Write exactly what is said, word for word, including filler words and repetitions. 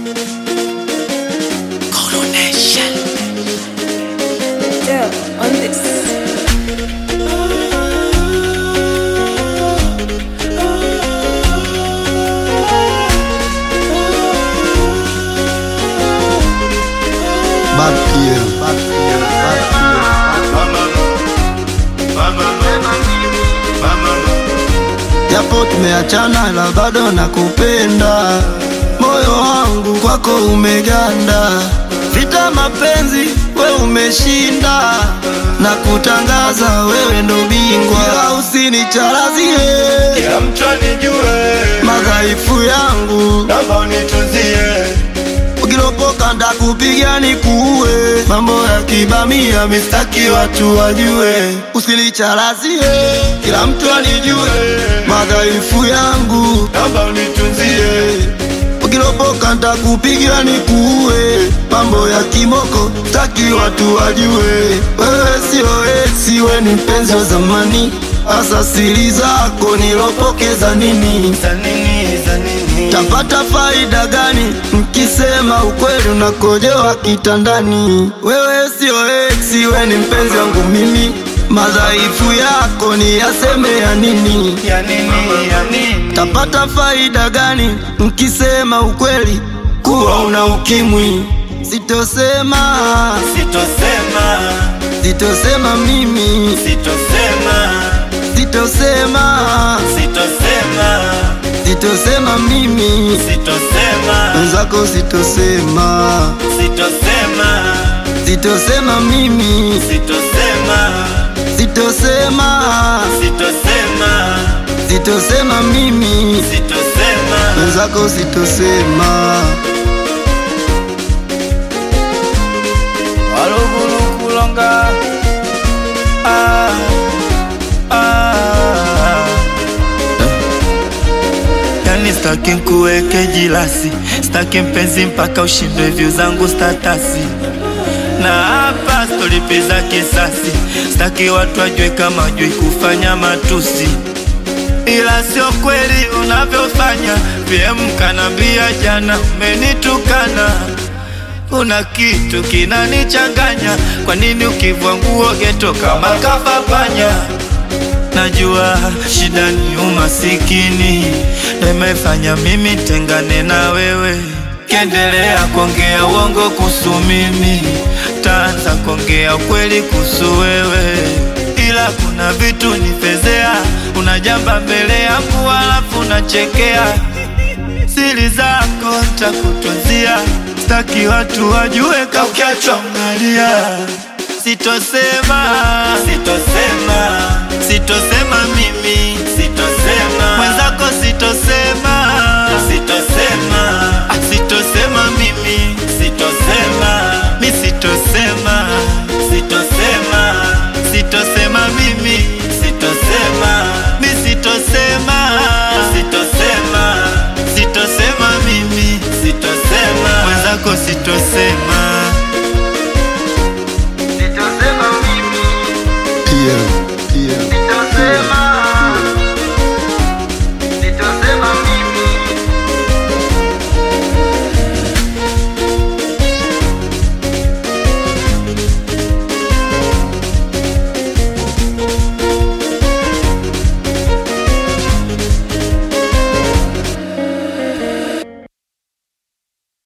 Coronation. Yeah, on this. Bad Pierre, Bad Pierre, Bad Pierre. Japo tumeachana la bado nakupenda, moyo wangu kwako umeganda. Vita mapenzi we umeshinda, na kutangaza wewe ndo bingwa. Ila usinicharazie, kila mtu anijue madhaifu yangu, naomba unitunzie. Ukilopoka ndakupiga nikuue, mambo ya kibamia mistaki watu wajue. Usinicharazie, kila mtu anijue madhaifu yangu, naomba unitunzie. Ukilopoka ndakupiga nikuue, mambo ya kimoko taki watu wajue. Wewe sio esi, we ni mpenzi wa zamani, asa siri zako nilopokeza nini? Za nini, za nini? Tapata faida gani mkisema ukweli unakojewa kitandani? Wewe sio esi, we ni mpenzi wangu mimi, madhaifu yako ni yaseme ya nini? Ya nini, ya nini? Tapata faida gani mkisema ukweli kuwa una ukimwi? Sitosema, Sitosema, sitosema mimi, sitosema, sitosema, sitosema, sitosema mimi, sitosema, wenzako sitosema, sitosema, sitosema mimi, sitosema, sitosema, sitosema, sitosema mimi, sitosema. wenzako sitosema. Waluguru kulonga, ah, ah. Yani staki nkuweke jilasi, staki mpenzi mpaka ushindwe view zangu statasi. Na hapa stolipiza kisasi, staki watu wajue kama jui kufanya matusi. Ila sio kweli unavyofanya, V M kanambia jana umenitukana. Kuna kitu kinanichanganya, kwa nini ukivua nguo geto kama kafapanya? Najua shida ni umasikini, nimefanya mimi tengane na wewe. Kiendelea kuongea uongo kuhusu mimi, taanza kuongea ukweli kuhusu wewe. Ila kuna vitu nifezea, unajamba mbele yangu alafu unachekea. Siri zako nitakutunzia, staki watu wajue ka ukiachwa unalia. Sitosema, sitosema, sitosema mimi, sitosema mwenzako, sitosema, sitosema, sitosema mimi, sitosema, mi sitosema, sitosema, sitosema mimi, sitosema, mi sitosema, sitosema, sitosema mimi, sitosema mwenzako, sitosema.